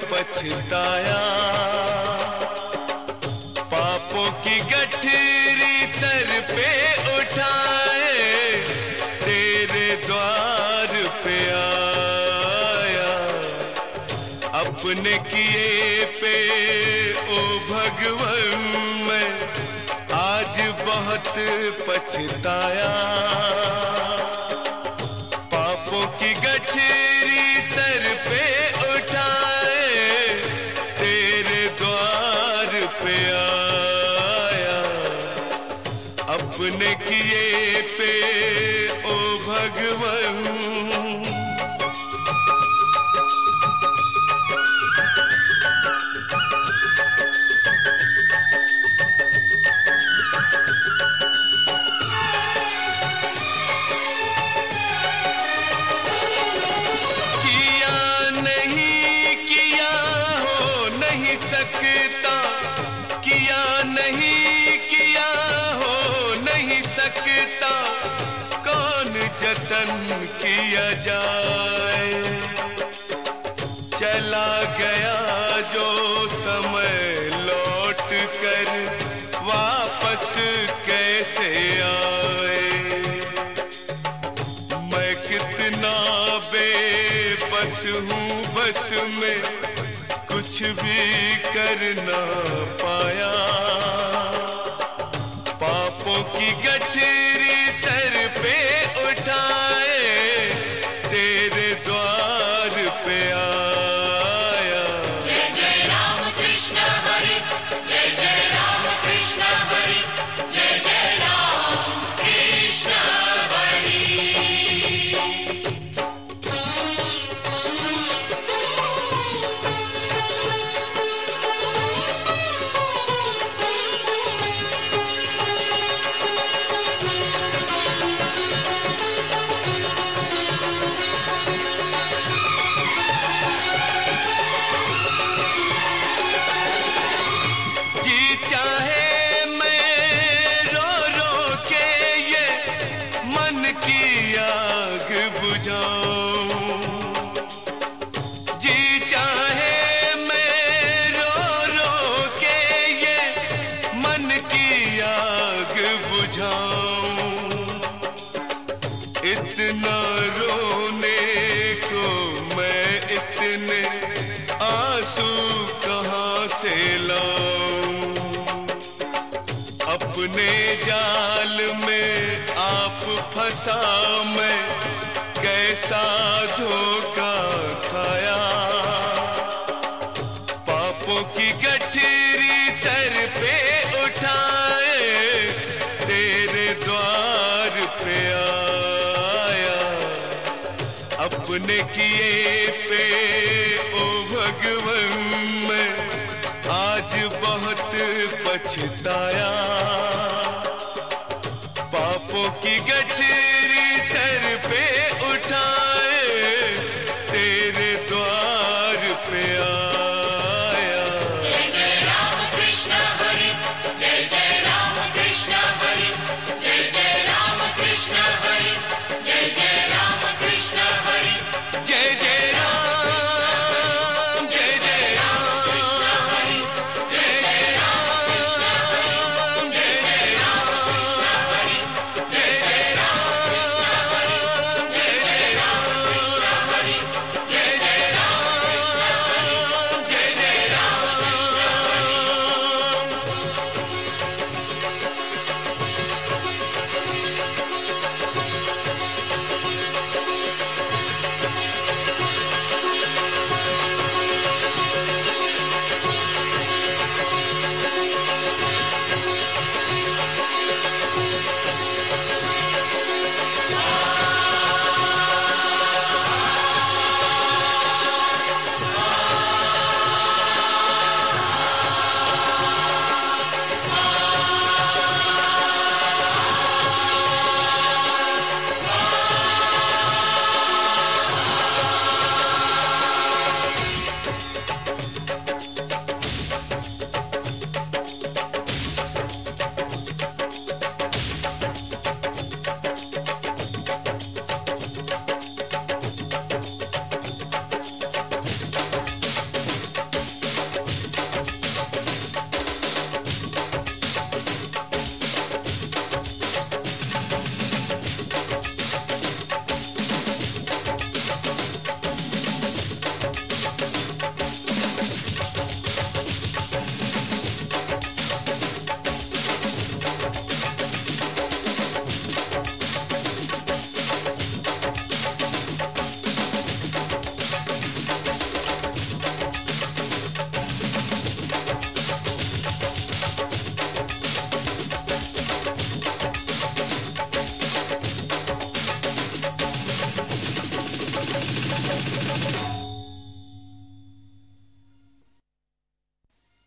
पछताया। पापों की गठरी सर पे उठाए तेरे द्वार पे आया। अपने किए पे ओ भगवन मैं आज बहुत पछताया। पापों की गठरी सर पे उठाए तेरे द्वार पे आया। अपने किए पे ओ भगवन सकता, किया नहीं किया हो नहीं सकता, कौन जतन किया जाए। चला गया जो समय लौट कर वापस कैसे आए। मैं कितना बेबस हूँ बस में कुछ भी कर ना पाया। पापों की गठरी सर पे उठाए तेरे द्वार पे आया। जय जय राम कृष्ण हरि, जय जय राम कृष्ण हरि, जय जय राम कृष्ण हरि। जी चाहे मैं रो रो के ये मन की आग बुझाऊं। इतना रोने को मैं इतने आंसू कहाँ से लाऊं। अपने जाल में आप फंसा मैं कैसा धोखा खाया। पापों की गठरी सर पे उठाए तेरे द्वार पे आया। अपने किए पे ओ भगवन मैं आज बहुत पछताया। पापों की गठरी सर पे उठाए तेरे द्वार पे आया।